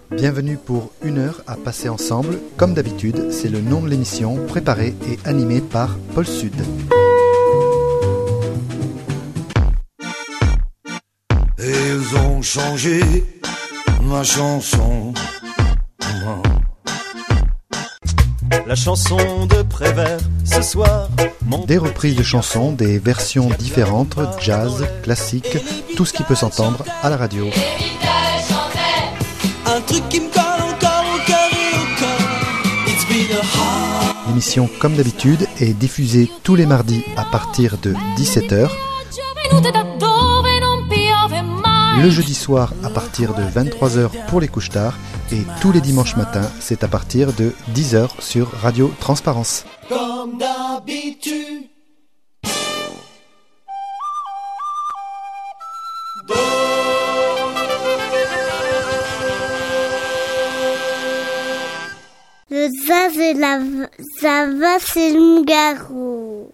Bienvenue pour une heure à passer ensemble. Comme d'habitude, c'est le nom de l'émission, préparée et animée par Paul Sud. Ils ont changé ma chanson. La chanson de Prévert, ce soir. Des reprises de chansons, des versions différentes, jazz, classique, tout ce qui peut s'entendre à la radio. Un truc qui me colle encore au cœur et au corps. It's been a hard... L'émission, comme d'habitude, est diffusée tous les mardis à partir de 17h. Le jeudi soir à partir de 23h pour les couches tard. Et tous les dimanches matins, c'est à partir de 10h sur Radio Transparence. Comme d'habitude. Le jazz et ça va, c'est le loup-garou.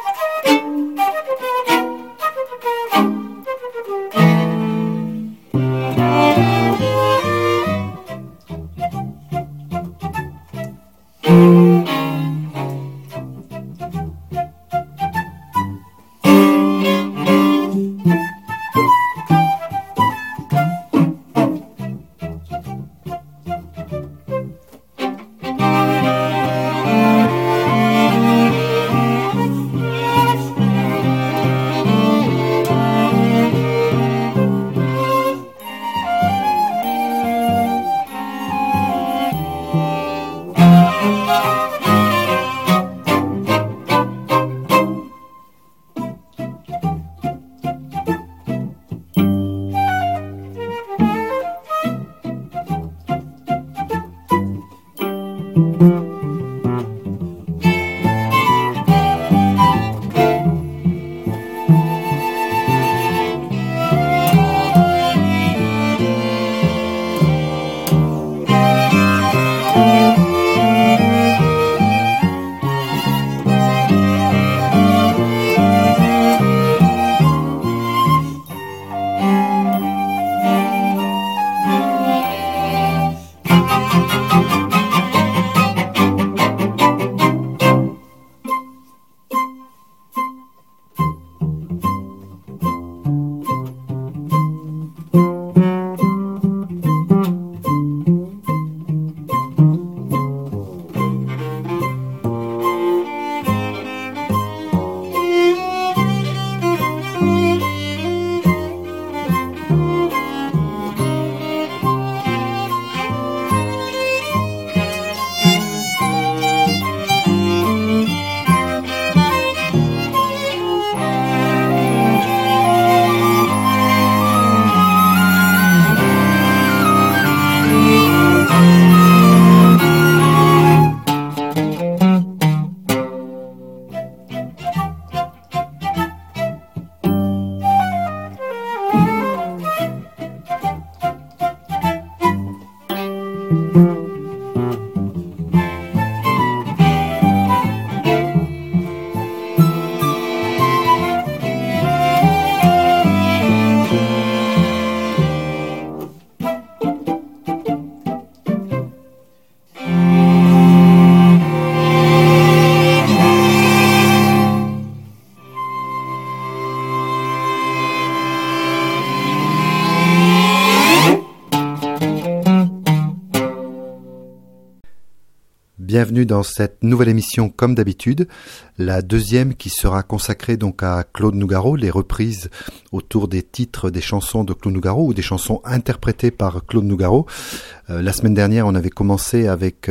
Bienvenue dans cette nouvelle émission comme d'habitude, la deuxième qui sera consacrée donc à Claude Nougaro, les reprises autour des titres des chansons de Claude Nougaro ou des chansons interprétées par Claude Nougaro. La semaine dernière, on avait commencé avec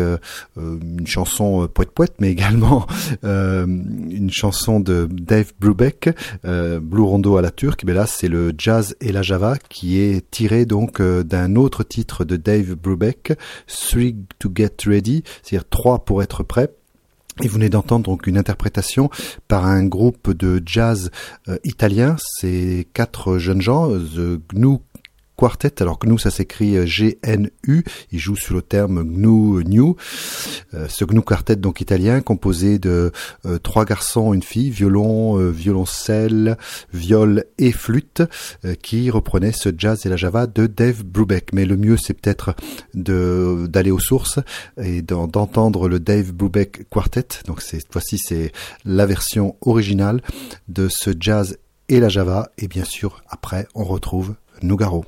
une chanson poète-poète, mais également une chanson de Dave Brubeck, Blue Rondo à la turque. Mais là, c'est le jazz et la java qui est tiré donc d'un autre titre de Dave Brubeck, Three to Get Ready, c'est-à-dire 3 pour être prêt. Et vous venez d'entendre donc une interprétation par un groupe de jazz italien, ces 4 jeunes gens, The Gnu Quartet. Alors GNU, ça s'écrit GNU. Il joue sur le terme GNU New. Ce GNU Quartet, donc italien, composé de 3 garçons, une fille, violon, violoncelle, viol et flûte, qui reprenait ce jazz et la java de Dave Brubeck. Mais le mieux, c'est peut-être d'aller aux sources et d'entendre le Dave Brubeck Quartet. Donc cette fois-ci, c'est la version originale de ce jazz et la java. Et bien sûr, après, on retrouve Nougaro.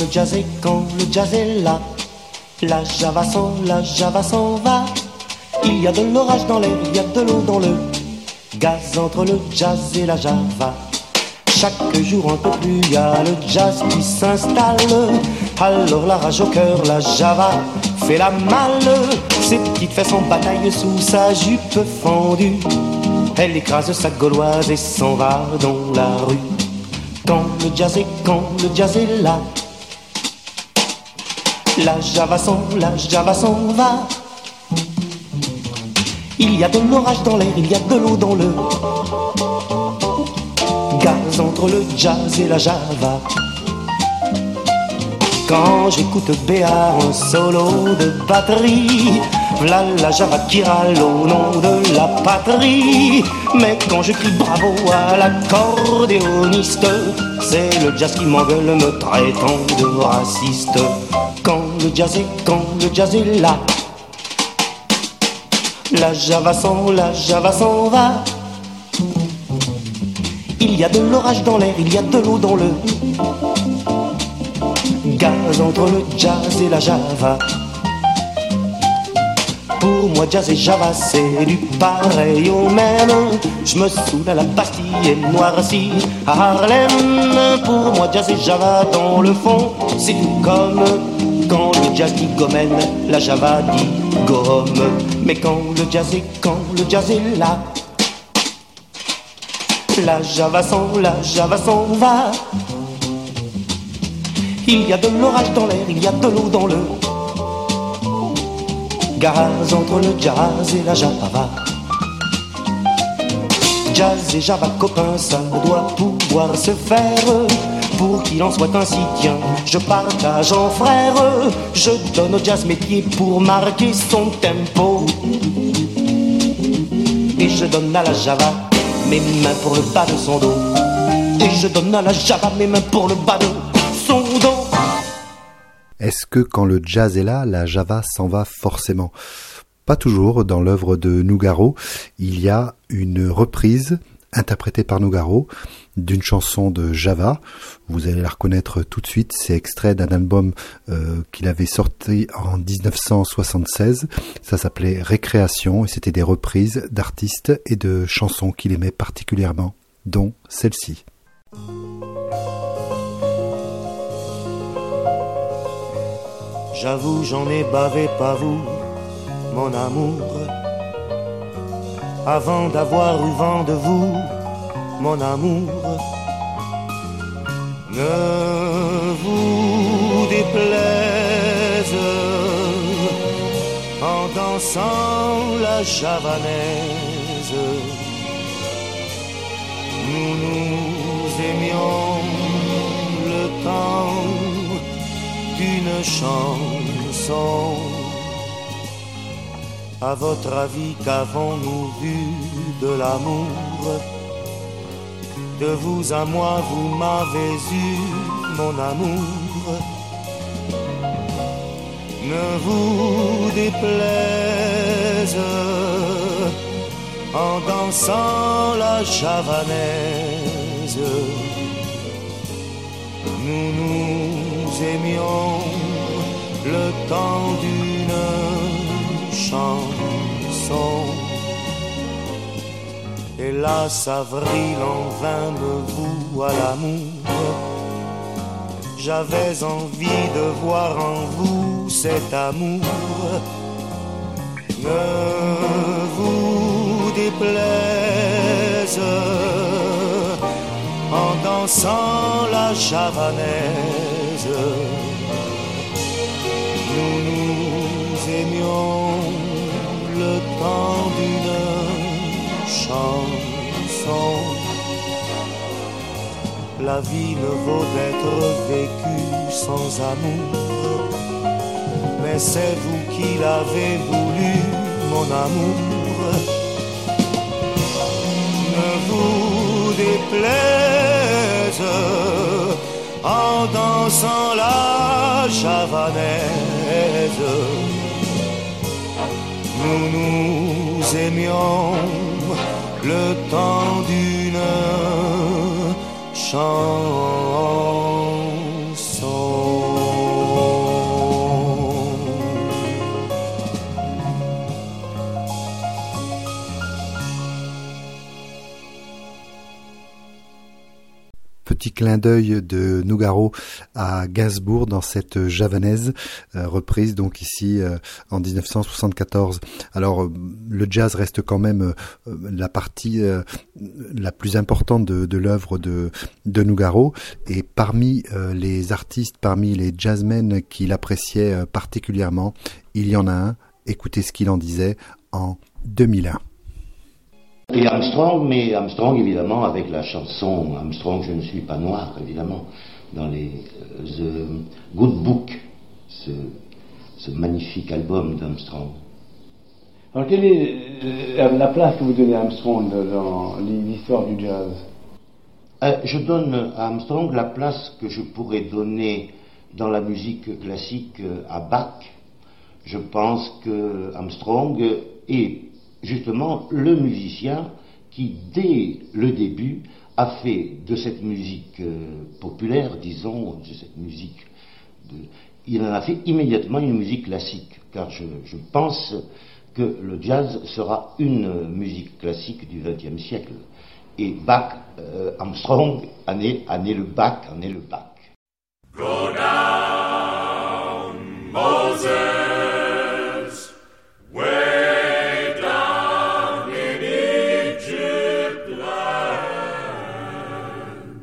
jazz est, quand le jazz est là, la Java s'en va. Il y a de l'orage dans l'air, il y a de l'eau dans le gaz entre le jazz et la Java. Chaque jour un peu plus, il y a le jazz qui s'installe. Alors la rage au cœur, la Java fait la malle. Ses petites fesses en bataille sous sa jupe fendue. Elle écrase sa gauloise et s'en va dans la rue. Quand le jazz est là, la Java s'en va. Il y a de l'orage dans l'air, il y a de l'eau dans le gaz entre le jazz et la Java. Quand j'écoute Béard, un solo de batterie, v'là la Java qui râle au nom de la patrie. Mais quand je crie bravo à l'accordéoniste, c'est le jazz qui m'engueule me traitant de raciste. Quand le jazz est là, la Java s'en va. Il y a de l'orage dans l'air, il y a de l'eau dans le gaz entre le jazz et la Java. Pour moi jazz et Java c'est du pareil au même. Je me saoule à la Bastille et noirci à Harlem. Pour moi jazz et Java dans le fond c'est tout comme quand le jazz dit gomène, la Java dit gomme. Mais quand le jazz est là, la Java s'en va. Il y a de l'orage dans l'air, il y a de l'eau dans le gaz entre le jazz et la Java. Jazz et Java copains, ça doit pouvoir se faire. Pour qu'il en soit ainsi, tiens, je partage en frère. Je donne au jazz mes pieds pour marquer son tempo. Et je donne à la Java mes mains pour le bas de son dos. Et je donne à la Java mes mains pour le bas de son dos. Est-ce que quand le jazz est là, la Java s'en va forcément ? Pas toujours. Dans l'œuvre de Nougaro, il y a une reprise interprétée par Nougaro d'une chanson de Java. Vous allez la reconnaître tout de suite. C'est extrait d'un album qu'il avait sorti en 1976. Ça s'appelait Récréation et c'était des reprises d'artistes et de chansons qu'il aimait particulièrement, dont celle-ci. J'avoue, j'en ai bavé, pas vous, mon amour. Avant d'avoir eu vent de vous, mon amour. Ne vous déplaise en dansant la javanaise. Nous nous aimions le temps d'une chanson. À votre avis, qu'avons-nous vu de l'amour? De vous à moi, vous m'avez eu, mon amour. Ne vous déplaise en dansant la javanaise. Nous nous aimions le temps d'une chanson. Hélas, avril en vain me voue à l'amour. J'avais envie de voir en vous cet amour. Ne vous déplaise en dansant la javanaise. Nous nous aimions le temps d'une chanson. La vie ne vaut d'être vécue sans amour, mais c'est vous qui l'avez voulu, mon amour. Ne vous déplaise en dansant la javanaise. Nous nous aimions le temps d'une chanson. petit clin d'œil de Nougaro à Gainsbourg dans cette javanaise reprise donc ici en 1974. Alors le jazz reste quand même la partie la plus importante de l'œuvre de Nougaro, et parmi les artistes, parmi les jazzmen qu'il appréciait particulièrement, il y en a un, écoutez ce qu'il en disait en 2001. Et Armstrong, mais Armstrong évidemment avec la chanson Armstrong, je ne suis pas noir, évidemment, dans les The Good Book, ce magnifique album d'Armstrong. Alors quelle est la place que vous donnez à Armstrong dans l'histoire du jazz? Je donne à Armstrong la place que je pourrais donner dans la musique classique à Bach. Je pense que Armstrong est justement le musicien qui, dès le début, a fait de cette musique populaire, disons, de cette musique, il en a fait immédiatement une musique classique, car je pense que le jazz sera une musique classique du XXe siècle. Et Bach, Armstrong en est le Bach, en est le Bach. Go down, Moses, way down in Egypt land.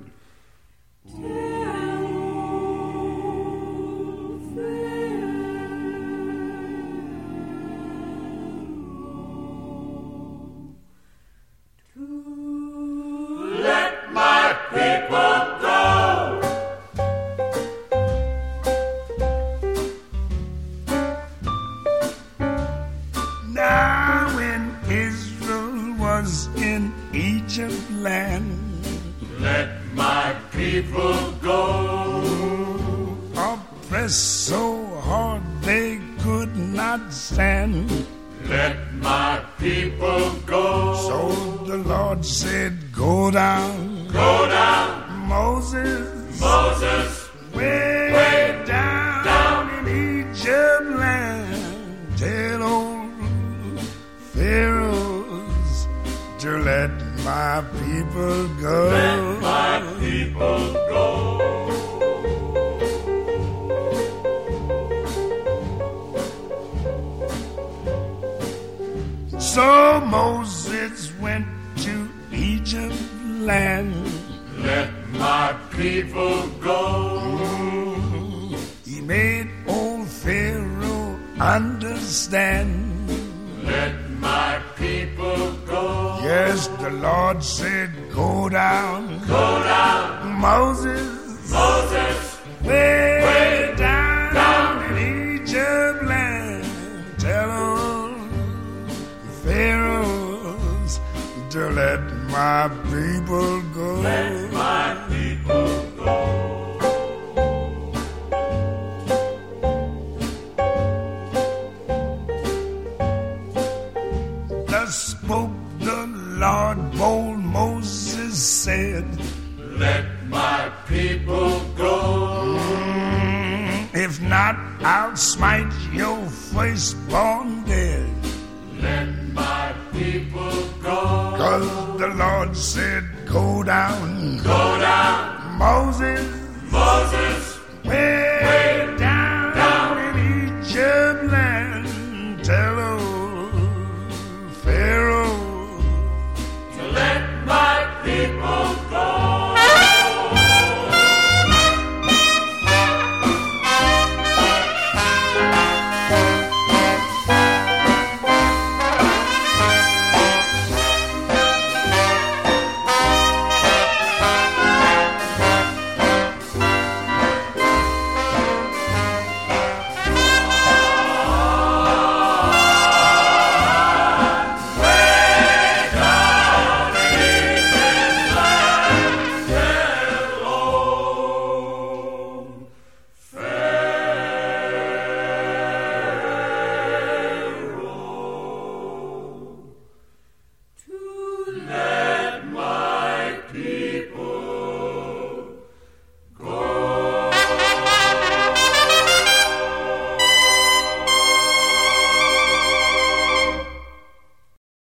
Let my people go. Now when Israel was in Egypt land, Let my people go. oppressed so hard they could not stand. Let my people go. So the Lord said, go down, Moses, Moses, way down in Egypt land. Tell old Pharaohs to let my people go. let my people go. So Moses went to Egypt land. Let my people go. He made old Pharaoh understand. Let my people go. Yes, the Lord said, go down, Moses, Moses, way down in Egypt land. Tell old Pharaohs to let my people go. let my people go. Thus spoke the Lord, bold Moses said, Let my people go. if not, I'll smite your firstborn dead. Let my people go. 'Cause the Lord said, go down, Moses, Moses, way down in Egypt land. Tell old Pharaoh to let my people go.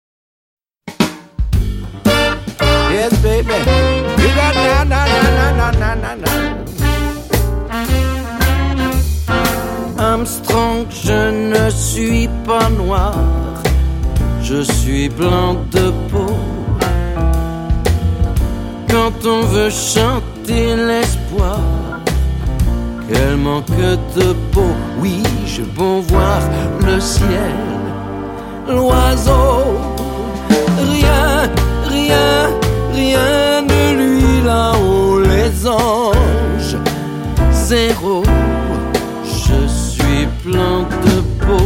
Yes, baby. We got na na na na na suis pas noir, je suis blanc de peau. Quand on veut chanter l'espoir, quel manque de peau. Oui, je peux voir le ciel, l'oiseau. Rien, rien, rien de lui là-haut, les anges. Zéro, je suis blanc de peau.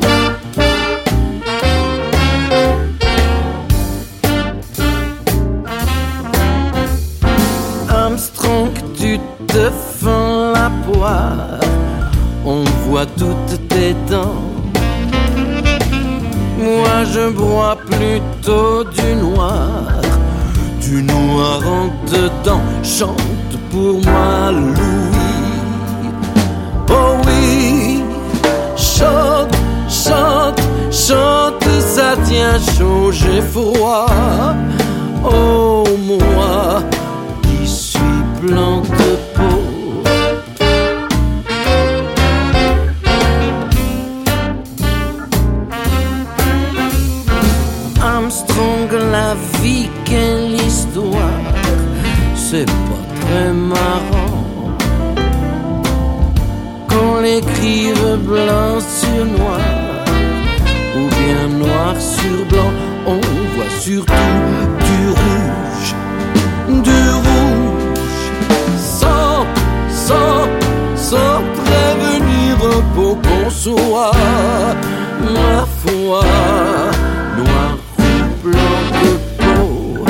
Armstrong, tu te fends la poire, on voit toutes tes dents. Moi je bois plutôt du noir en dedans. Chante pour moi Louis, oh oui. Chante, chante, chante, ça tient chaud, j'ai froid. Oh moi, qui suis blanc de peau. Armstrong, la vie, quelle histoire, c'est pas très marrant qu'on l'écrive blanc sur noir ou bien noir sur blanc. On voit surtout du rouge, sans prévenir pour qu'on soit, ma foi, noir ou blanc de peau.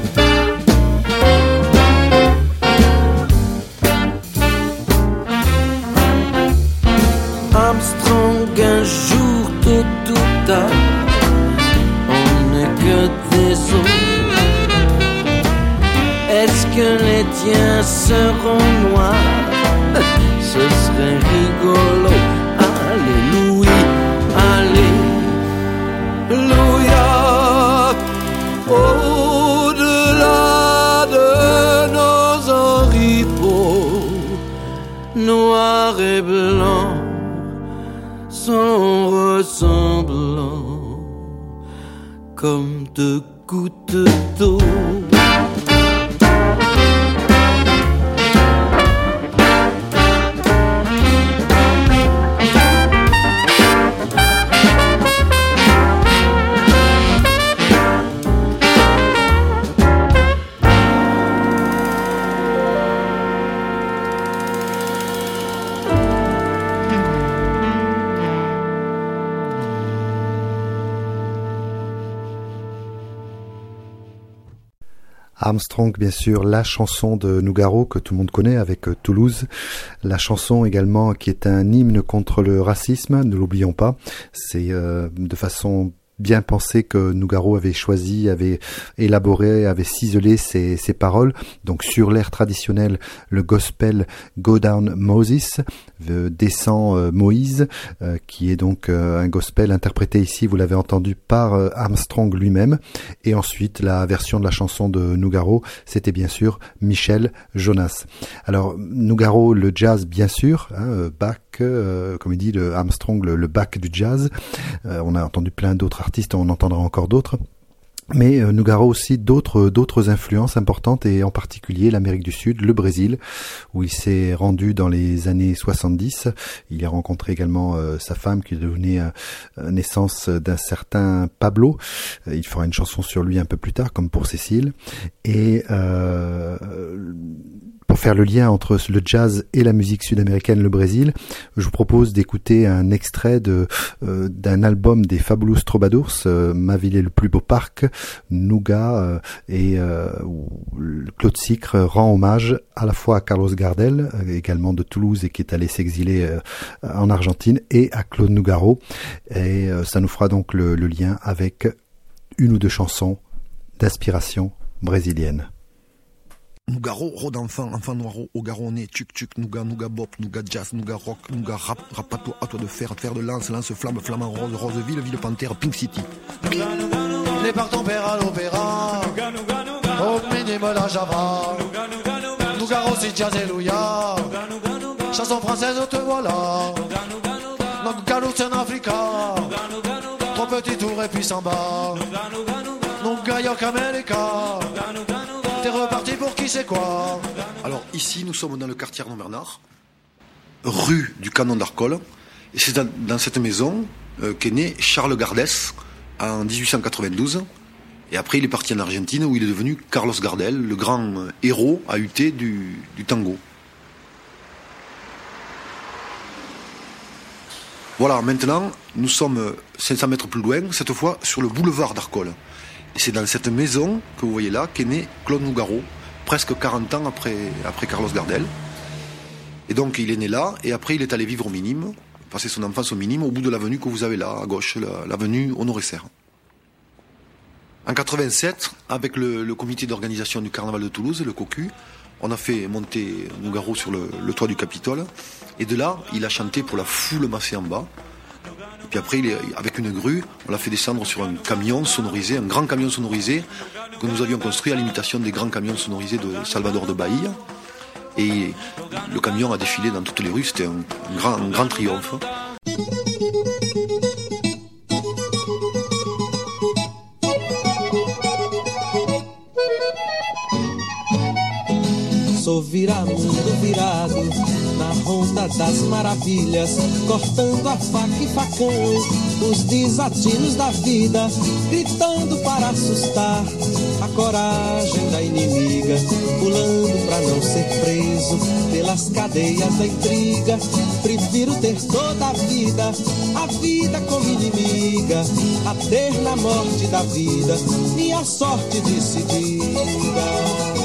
Armstrong, un jour tôt ou tard, on n'est que des os. Est-ce que les tiens seront noirs? Ce serait rigolo. Alléluia, alléluia. Au-delà de nos oripeaux, noir et blanc sont ressemblants comme deux gouttes d'eau. Armstrong, bien sûr, la chanson de Nougaro que tout le monde connaît avec Toulouse. La chanson également qui est un hymne contre le racisme, ne l'oublions pas. C'est de façon bien pensé que Nougaro avait choisi, avait élaboré, avait ciselé ses paroles. Donc sur l'air traditionnel, le gospel Go Down Moses, descend Moïse, qui est donc un gospel interprété ici, vous l'avez entendu, par Armstrong lui-même. Et ensuite, la version de la chanson de Nougaro, c'était bien sûr Michel Jonas. Alors Nougaro, le jazz bien sûr, Bach, comme il dit le Armstrong, le Bach du jazz. On a entendu plein d'autres artistes, on entendra encore d'autres. Mais Nougaro aussi d'autres influences importantes, et en particulier l'Amérique du Sud, le Brésil, où il s'est rendu dans les années 70. Il y a rencontré également sa femme, qui devenait naissance d'un certain Pablo. Il fera une chanson sur lui un peu plus tard, comme pour Cécile. Et pour faire le lien entre le jazz et la musique sud-américaine, le Brésil, je vous propose d'écouter un extrait d'un album des Fabulous Troubadours, Ma ville est le plus beau parc. Nouga et Claude Sicre rend hommage à la fois à Carlos Gardel, également de Toulouse et qui est allé s'exiler en Argentine, et à Claude Nougaro. Et ça nous fera donc le lien avec une ou deux chansons d'inspiration brésilienne. Nougaro, rôde enfant noiro, au garonné, tchuk, nouga bop, nouga jazz, nouga rock, nouga rap à toi de fer de lance flamme, flamant rose, Roseville, ville panthère, Pink City. Les partons père à l'opéra, au minimum la Java, Nougaro si jazz et louia, chanson française te voilà, Nuga Lucien Africa. Trop petit tour et puis s'en bas. Nuga York America. T'es reparti pour qui c'est quoi? Alors ici, nous sommes dans le quartier Arnaud Bernard, rue du Canon d'Arcole. Et c'est dans cette maison qu'est né Charles Gardès en 1892. Et après, il est parti en Argentine où il est devenu Carlos Gardel, le grand héros AUT du tango. Voilà, maintenant, nous sommes 500 mètres plus loin, cette fois sur le boulevard d'Arcole. Et c'est dans cette maison que vous voyez là qu'est né Claude Nougaro, presque 40 ans après Carlos Gardel. Et donc, il est né là, et après, il est allé vivre au Minime, passer son enfance au Minime, au bout de l'avenue que vous avez là, à gauche, l'avenue Honoré-Serre. En 87, avec le comité d'organisation du Carnaval de Toulouse, le COCU, on a fait monter Nougaro sur le toit du Capitole. Et de là, il a chanté pour la foule massée en bas. Et puis après, avec une grue, on l'a fait descendre sur un camion sonorisé, un grand camion sonorisé que nous avions construit à l'imitation des grands camions sonorisés de Salvador de Bahia. Et le camion a défilé dans toutes les rues, c'était un grand triomphe. Sou viramundo virado na ronda das maravilhas, cortando a faca e facão, os desatinos da vida, gritando para assustar a coragem da inimiga, pulando pra não ser preso pelas cadeias da intriga. Prefiro ter toda a vida como inimiga, a ter na morte da vida minha sorte decidida.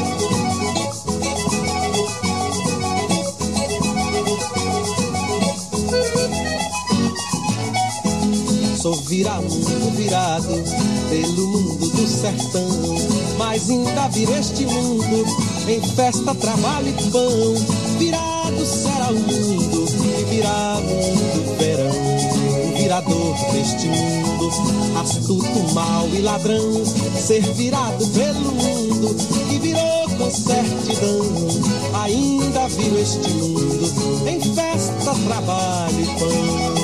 Sou viramundo virado pelo mundo do sertão, mas ainda vira este mundo em festa, trabalho e pão. Virado será o mundo e virá mundo verão. O virador deste mundo, astuto, mau e ladrão, ser virado pelo mundo que virou com certidão. Ainda viro este mundo em festa, trabalho e pão.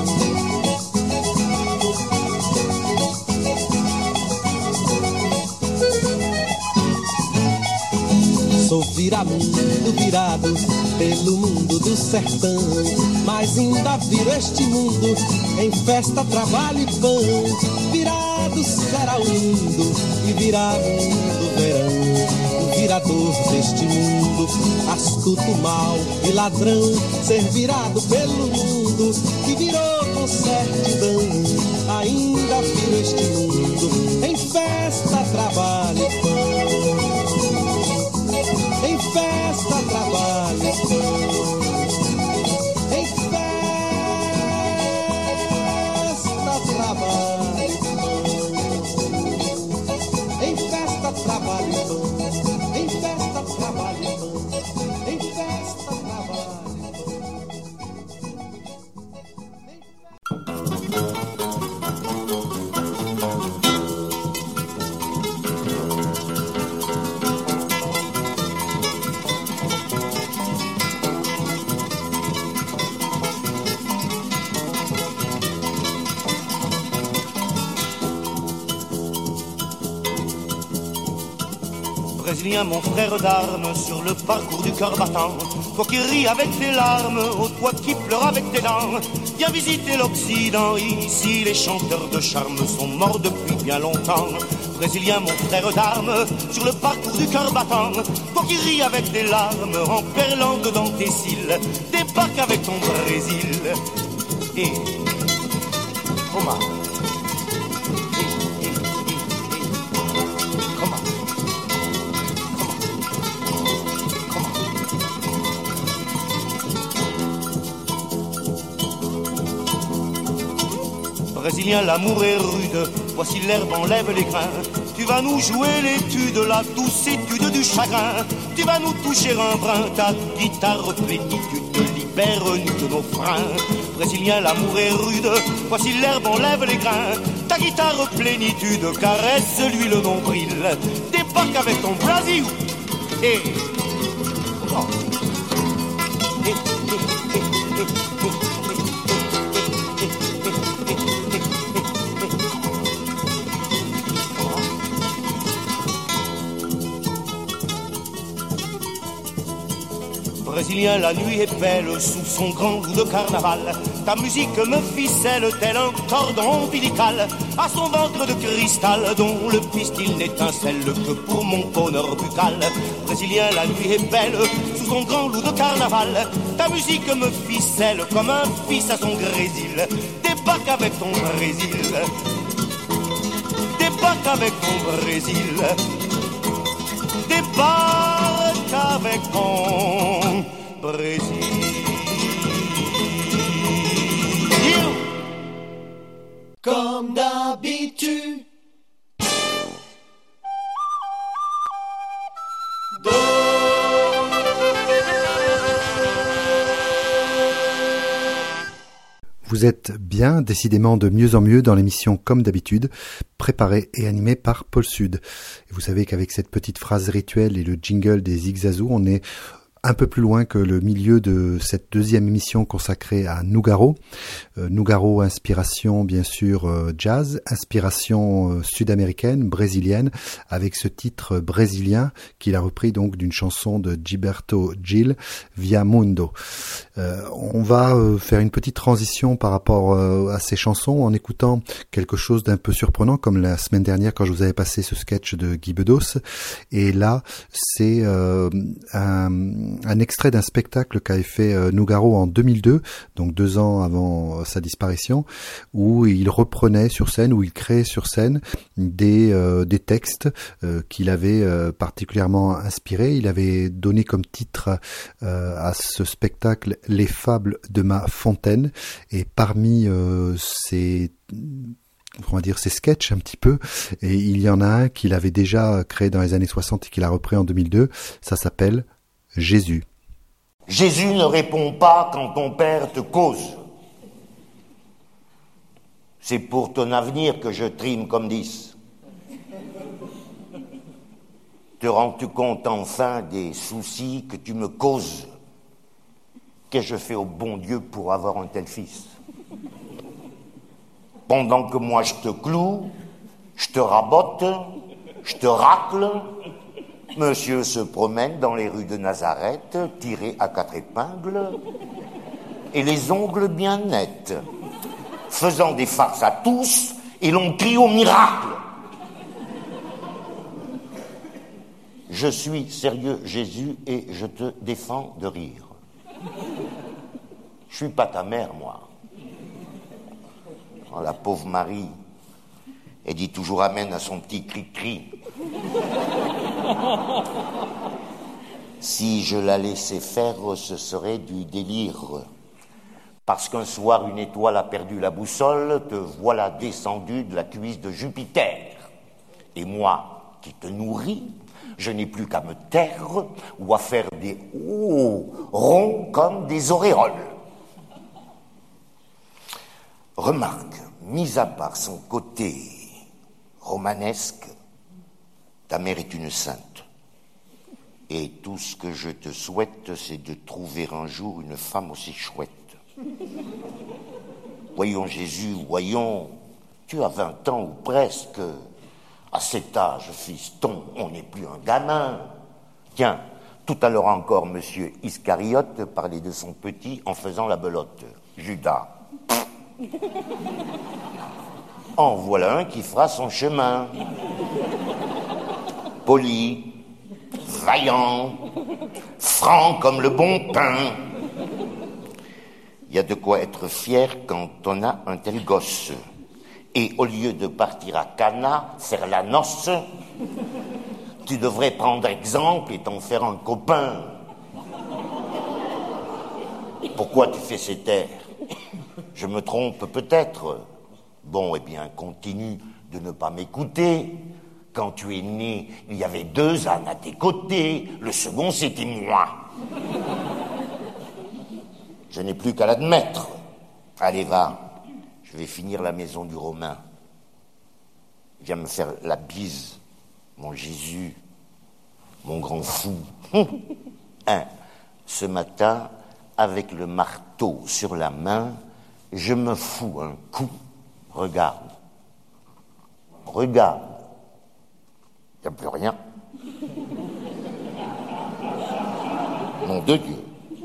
Sou viramundo virado pelo mundo do sertão, mas ainda viro este mundo em festa, trabalho e pão. Virado será o mundo e virá mundo verão. O virador deste mundo, astuto, mau e ladrão, ser virado pelo mundo que virou com certidão. Ainda viro este mundo em festa, trabalho e pão. Em festa, trabalho e pão. Em festa, trabalho e pão. Em festa, trabalho e pão. Em festa, trabalho e pão. Em festa, trabalho e pão. Brésilien, mon frère d'armes, sur le parcours du cœur battant, toi qui ris avec tes larmes, ô toi qui pleures avec tes dents, viens visiter l'Occident, ici les chanteurs de charme sont morts depuis bien longtemps. Brésilien, mon frère d'armes, sur le parcours du cœur battant, toi qui ris avec tes larmes, en perlant dedans tes cils, débarque avec ton Brésil. Et comment? Brésilien, l'amour est rude, voici l'herbe enlève les grains. Tu vas nous jouer l'étude, la douce étude du chagrin. Tu vas nous toucher un brin, ta guitare plénitude libère-nous de nos freins. Brésilien, l'amour est rude, voici l'herbe enlève les grains. Ta guitare plénitude caresse-lui le nombril. Débarque avec ton Brasil. Et oh. Brésilien, la nuit est belle sous son grand loup de carnaval. Ta musique me ficelle tel un cordon ombilical à son ventre de cristal dont le pistil n'étincelle que pour mon bonheur buccal. Brésilien, la nuit est belle sous son grand loup de carnaval. Ta musique me ficelle comme un fils à son grésil. Débarque avec ton Brésil, débarque avec ton Brésil, débarque avec ton Brésil. Comme d'habitude. Vous êtes bien, décidément de mieux en mieux dans l'émission Comme d'habitude, préparée et animée par Paul Sud. Et vous savez qu'avec cette petite phrase rituelle et le jingle des Zigzazou, on est un peu plus loin que le milieu de cette deuxième émission consacrée à Nougaro. Nougaro, inspiration bien sûr jazz, inspiration sud-américaine, brésilienne, avec ce titre brésilien qu'il a repris donc d'une chanson de Gilberto Gil, Via Mundo. On va faire une petite transition par rapport à ces chansons en écoutant quelque chose d'un peu surprenant, comme la semaine dernière quand je vous avais passé ce sketch de Guy Bedos. Et là, c'est un extrait d'un spectacle qu'avait fait Nougaro en 2002, donc 2 ans avant sa disparition, où il reprenait sur scène, où il créait sur scène des textes qu'il avait particulièrement inspirés. Il avait donné comme titre à ce spectacle Les fables de ma fontaine, et parmi ces sketchs un petit peu, et il y en a un qu'il avait déjà créé dans les années 60 et qu'il a repris en 2002, ça s'appelle Jésus. Jésus ne répond pas quand ton père te cause. C'est pour ton avenir que je trime comme 10. Te rends-tu compte enfin des soucis que tu me causes? Qu'ai-je je fais au bon Dieu pour avoir un tel fils? Pendant que moi je te cloue, je te rabote, je te racle, monsieur se promène dans les rues de Nazareth, tiré à 4 épingles, et les ongles bien nets, faisant des farces à tous, et l'on crie au miracle. Je suis sérieux, Jésus, et je te défends de rire. Je suis pas ta mère, moi. Oh, la pauvre Marie, elle dit toujours amen à son petit cri-cri. Si je la laissais faire, ce serait du délire. Parce qu'un soir, une étoile a perdu la boussole, te voilà descendu de la cuisse de Jupiter. Et moi, qui te nourris, je n'ai plus qu'à me taire ou à faire des ronds comme des auréoles. Remarque, mis à part son côté romanesque, ta mère est une sainte. Et tout ce que je te souhaite, c'est de trouver un jour une femme aussi chouette. Voyons Jésus, voyons, tu as 20 ans ou presque. À cet âge, fiston, on n'est plus un gamin. Tiens, tout à l'heure encore, monsieur Iscariote parlait de son petit en faisant la belote. Judas. En voilà un qui fera son chemin. Poli, vaillant, franc comme le bon pain. Il y a de quoi être fier quand on a un tel gosse. Et au lieu de partir à Cana, faire la noce, tu devrais prendre exemple et t'en faire un copain. Pourquoi tu fais ces terres? Je me trompe peut-être. Bon, eh bien, continue de ne pas m'écouter. Quand tu es né, il y avait 2 ânes à tes côtés. Le second, c'était moi. Je n'ai plus qu'à l'admettre. Allez, va. Je vais finir la maison du Romain. Viens me faire la bise, mon Jésus, mon grand fou. Ce matin, avec le marteau sur la main, je me fous un coup. Regarde. Regarde. Il n'y a plus rien. Nom de Dieu.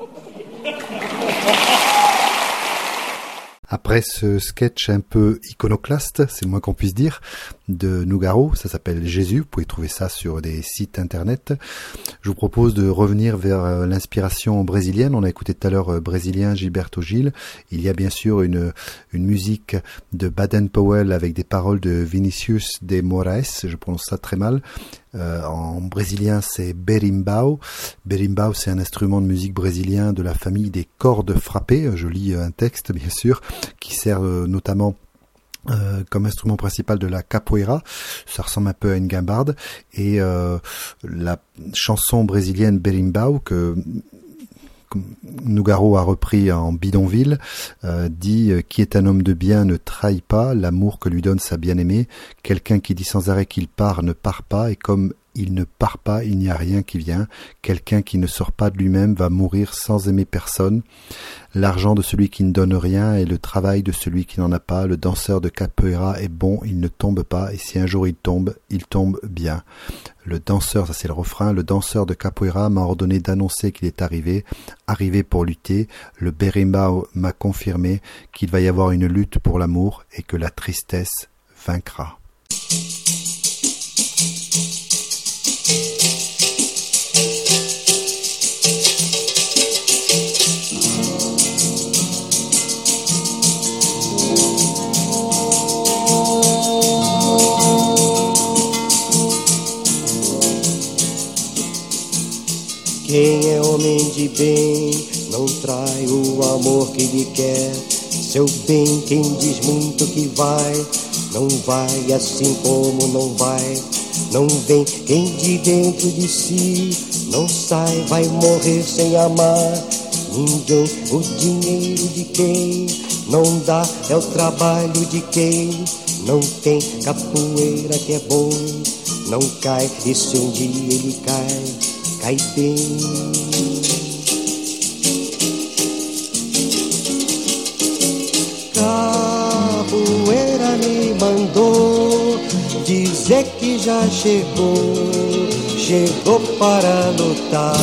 Après ce sketch un peu iconoclaste, c'est le moins qu'on puisse dire, de Nougaro, ça s'appelle Jésus, vous pouvez trouver ça sur des sites internet. Je vous propose de revenir vers l'inspiration brésilienne. On a écouté tout à l'heure brésilien Gilberto Gil. Il y a bien sûr une musique de Baden-Powell avec des paroles de Vinicius de Moraes, je prononce ça très mal. En brésilien, c'est berimbau. Berimbau, c'est un instrument de musique brésilien de la famille des cordes frappées. Je lis un texte, bien sûr, qui sert notamment comme instrument principal de la capoeira. Ça ressemble un peu à une guimbarde. Et la chanson brésilienne berimbau que Nougaro a repris en bidonville, dit « Qui est un homme de bien ne trahit pas l'amour que lui donne sa bien-aimée. Quelqu'un qui dit sans arrêt qu'il part ne part pas, et comme il ne part pas, il n'y a rien qui vient. Quelqu'un qui ne sort pas de lui-même va mourir sans aimer personne. L'argent de celui qui ne donne rien et le travail de celui qui n'en a pas. Le danseur de capoeira est bon, il ne tombe pas, et si un jour il tombe bien. Le danseur, ça c'est le refrain, le danseur de capoeira m'a ordonné d'annoncer qu'il est arrivé pour lutter. Le berimbau m'a confirmé qu'il va y avoir une lutte pour l'amour et que la tristesse vaincra. Quem é homem de bem não trai o amor que lhe quer. Seu bem, quem diz muito que vai, não vai assim como não vai. Não vem quem de dentro de si não sai, vai morrer sem amar ninguém. O dinheiro de quem não dá é o trabalho de quem não tem. Capoeira que é bom não cai, e se um dia ele cai bem. Capoeira me mandou dizer que já chegou para lutar.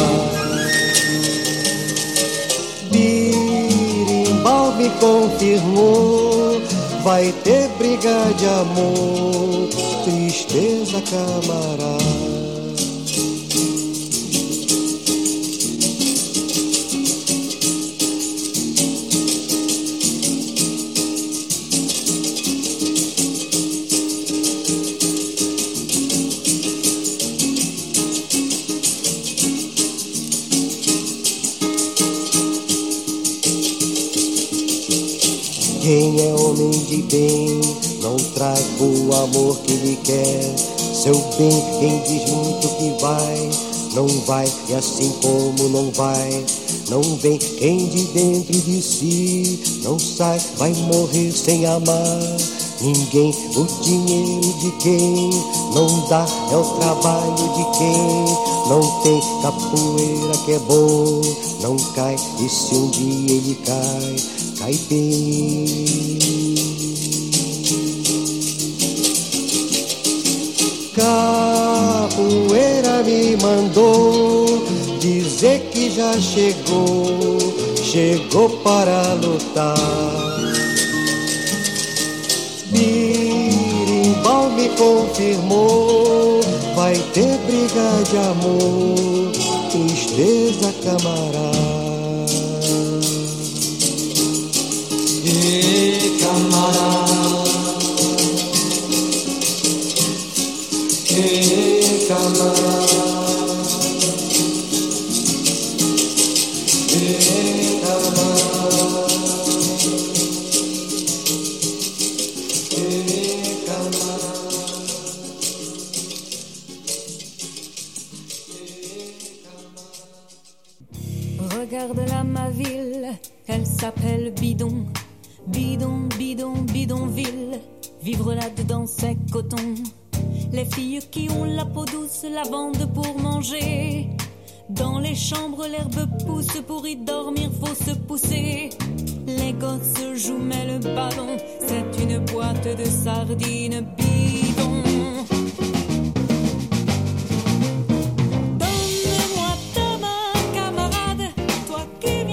Birimbau me confirmou, vai ter briga de amor, tristeza camarada. Quem é homem de bem não trai o amor que lhe quer. Seu bem, quem diz muito que vai, não vai, e assim como não vai, não vem quem de dentro de si não sai, vai morrer sem amar ninguém. O dinheiro de quem não dá é o trabalho de quem não tem. Capoeira que é bom não cai, e se um dia ele cai bem. Capoeira me mandou dizer que já chegou para lutar. Birimbau me confirmou, vai ter briga de amor, tristeza camarada. Camarada, camarada, Regarde-la ma ville, elle s'appelle Bidon. Bidon, bidon, bidonville, vivre là-dedans c'est coton. Les filles qui ont la peau douce la vendent pour manger. Dans les chambres l'herbe pousse, pour y dormir faut se pousser. Les gosses jouent mais le ballon, c'est une boîte de sardines bidon. Donne-moi ta main camarade, toi qui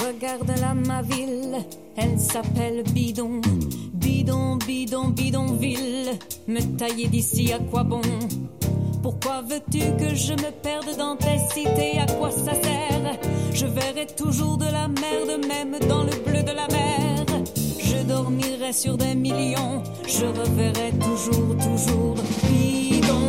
Regarde-la ma ville, elle s'appelle Bidon. Bidon, bidon, bidonville. Me tailler d'ici à quoi bon? Pourquoi veux-tu que je me perde dans tes cités? À quoi ça sert? Je verrai toujours de la merde, même dans le bleu de la mer. Je dormirai sur des millions, je reverrai toujours, toujours Bidon.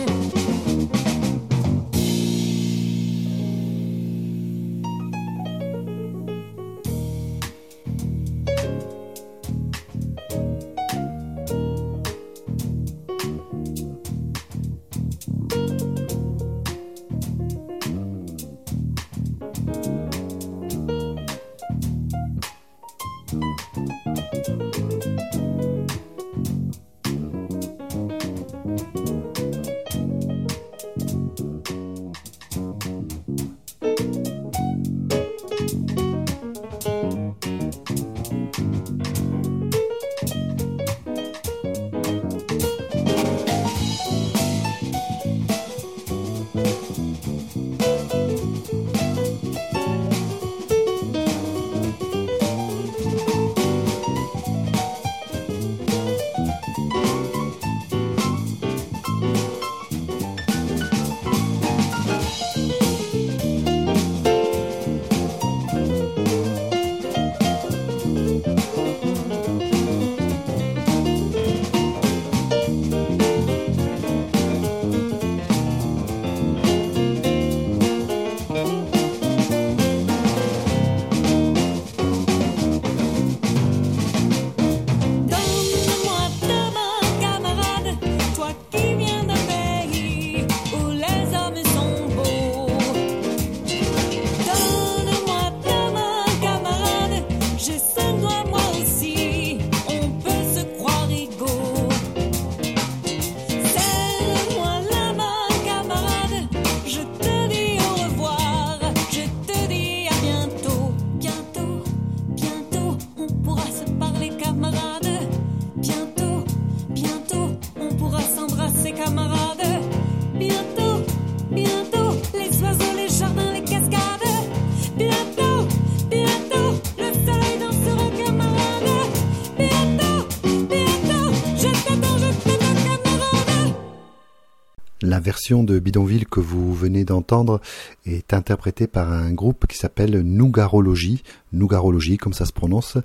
La version de Bidonville que vous venez d'entendre est interprétée par un groupe qui s'appelle Nougarologie, comme ça se prononce,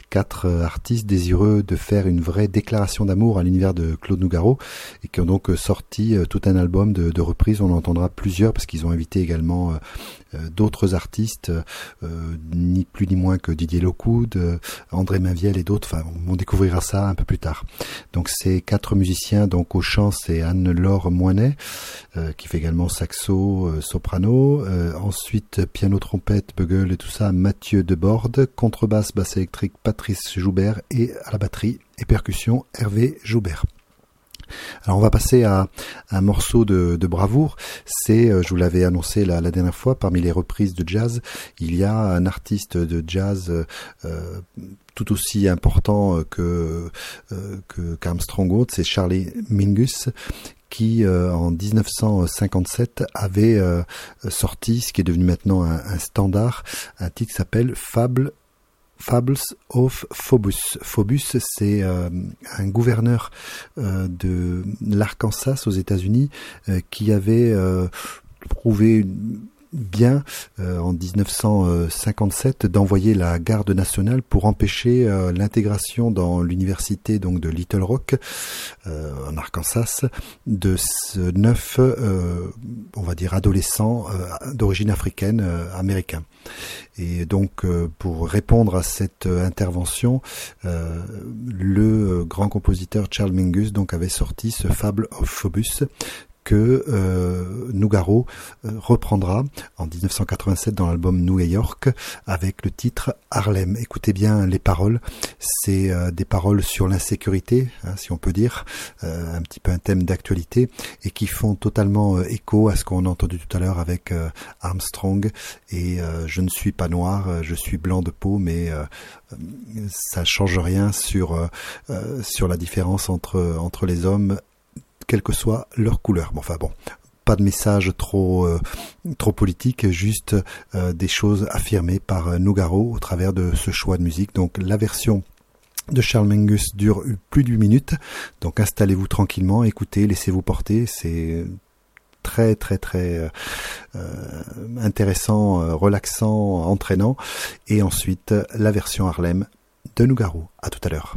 4 artistes désireux de faire une vraie déclaration d'amour à l'univers de Claude Nougaro et qui ont donc sorti tout un album de reprises. On en entendra plusieurs parce qu'ils ont invité également d'autres artistes, ni plus ni moins que Didier Lockwood, André Mainviel et d'autres. Enfin, on découvrira ça un peu plus tard. Donc ces 4 musiciens, donc au chant c'est Anne-Laure Moinet, qui fait également saxo, soprano, ensuite piano, trompette, bugle et tout ça, Mathieu Deborde, contrebasse, basse électrique, Patrice Joubert et à la batterie et percussion, Hervé Joubert. Alors on va passer à un morceau de bravoure. C'est, je vous l'avais annoncé la dernière fois, parmi les reprises de jazz, il y a un artiste de jazz tout aussi important qu'Armstrong Oates, c'est Charlie Mingus, qui en 1957 avait sorti ce qui est devenu maintenant un standard, un titre qui s'appelle Fables of Phobos. Phobos, c'est un gouverneur de l'Arkansas aux États-Unis qui avait prouvé bien en 1957 d'envoyer la garde nationale pour empêcher l'intégration dans l'université donc de Little Rock en Arkansas de 9 on va dire adolescents d'origine africaine américains. Et donc pour répondre à cette intervention, le grand compositeur Charles Mingus donc avait sorti ce Fable of Phobos que Nougaro reprendra en 1987 dans l'album New York avec le titre Harlem. Écoutez bien les paroles, c'est des paroles sur l'insécurité, hein, si on peut dire, un petit peu un thème d'actualité et qui font totalement écho à ce qu'on a entendu tout à l'heure avec Armstrong et je ne suis pas noir, je suis blanc de peau, mais ça change rien sur la différence entre les hommes, quelle que soit leur couleur. Bon, enfin bon, pas de message trop politique, juste des choses affirmées par Nougaro au travers de ce choix de musique. Donc la version de Charles Mingus dure plus d'1 minute, donc installez-vous tranquillement, écoutez, laissez-vous porter, c'est très intéressant, relaxant, entraînant. Et ensuite la version Harlem de Nougaro. À tout à l'heure.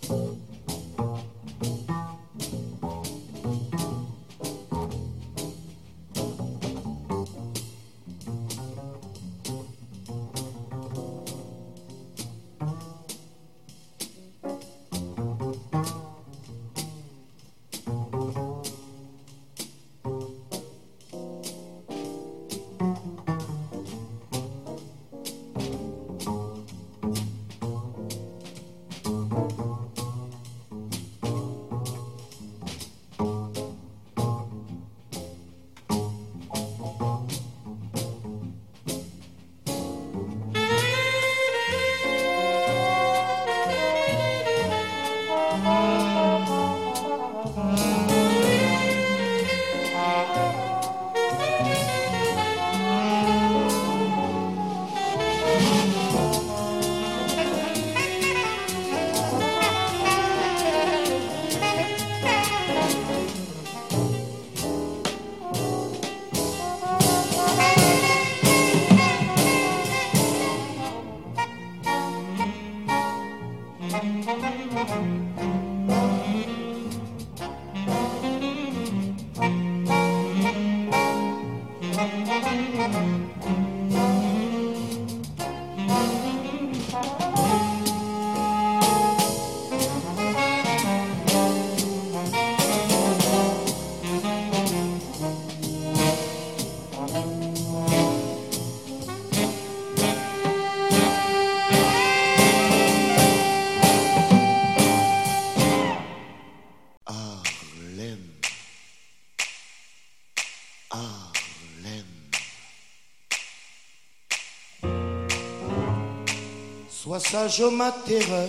Sois sage, ô ma terreur,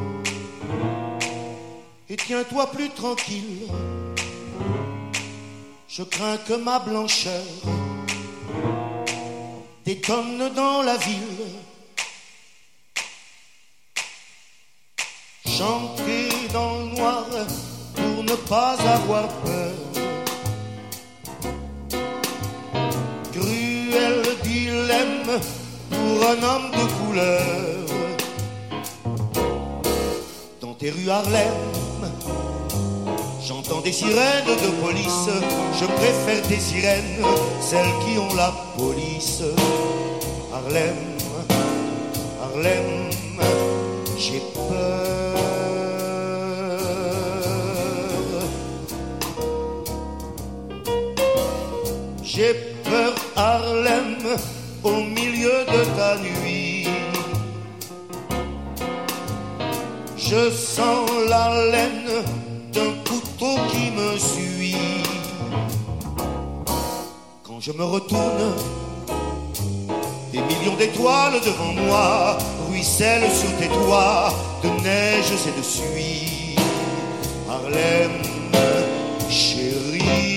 et tiens-toi plus tranquille. Je crains que ma blancheur t'étonne dans la ville. Chanter dans le noir pour ne pas avoir peur. Cruel dilemme pour un homme de couleur. Dans tes rues Harlem, j'entends des sirènes de police. Je préfère tes sirènes, celles qui ont la police. Harlem, Harlem, j'ai peur. J'ai peur, Harlem, au milieu de ta nuit. Je sens la laine d'un couteau qui me suit. Quand je me retourne, des millions d'étoiles devant moi ruissellent sur tes toits de neige et de suie. Harlem, chérie.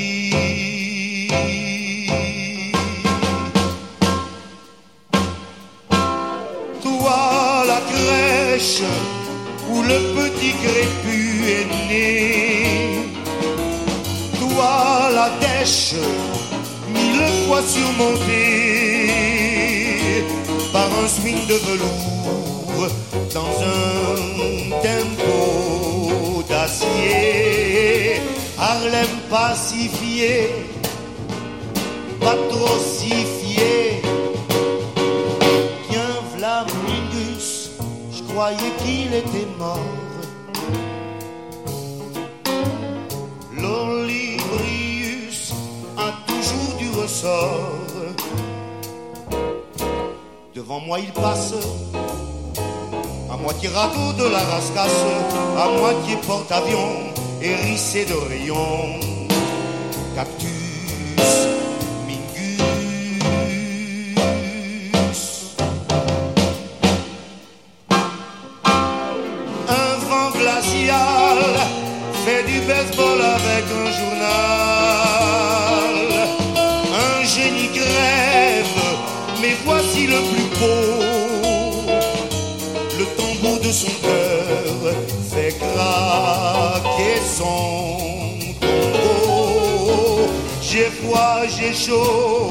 Toi, la crèche où le petit crépus est né. Toi, la dèche, 1000 fois surmontée par un swing de velours dans un tempo d'acier. Harlem pacifié, patrocifié. Tiens, v'là Mingus, je croyais qu'il était mort. L'Olibrius a toujours du ressort. Devant moi il passe, à moitié radeau de la rascasse, à moitié porte-avions, hérissé de rayons. Cactus, Mingus. Un vent glacial fait du baseball avec un journal. Un génie grève, mais voici le plus beau. Le tambour de son cœur fait craquer son tombeau. J'ai froid, j'ai chaud.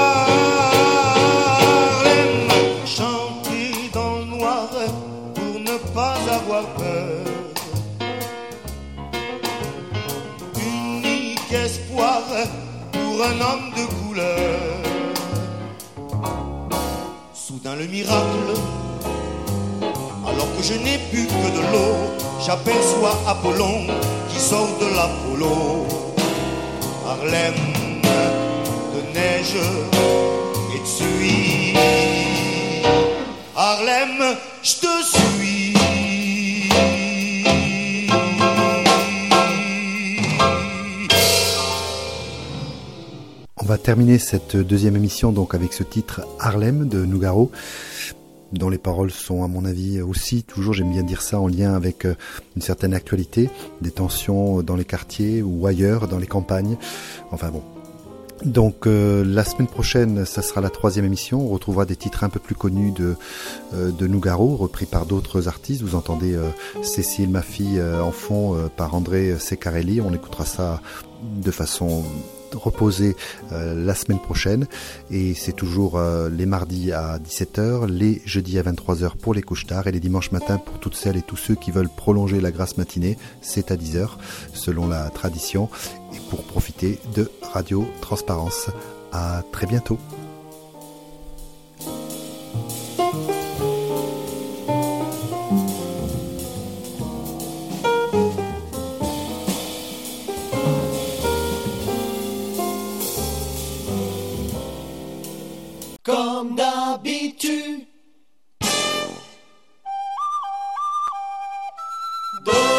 Harlem, chanter dans le noir pour ne ne pas avoir peur. Unique espoir pour un homme de couleur. Soudain le miracle, alors que je n'ai plus que de l'eau, j'aperçois Apollon qui sort de l'Apollo. Harlem de neige et de suie. Harlem, je te suis. On va terminer cette deuxième émission donc avec ce titre Harlem de Nougaro, dont les paroles sont à mon avis aussi, toujours j'aime bien dire ça, en lien avec une certaine actualité, des tensions dans les quartiers ou ailleurs, dans les campagnes, enfin bon. Donc la semaine prochaine, ça sera la 3e émission, on retrouvera des titres un peu plus connus de Nougaro, repris par d'autres artistes. Vous entendez Cécile, ma fille, en fond par André Ceccarelli, on écoutera ça de façon reposée la semaine prochaine, et c'est toujours les mardis à 17h, les jeudis à 23h pour les couches tard, et les dimanches matins pour toutes celles et tous ceux qui veulent prolonger la grasse matinée, c'est à 10h selon la tradition, et pour profiter de Radio Transparence. À très bientôt. Comme d'habitude.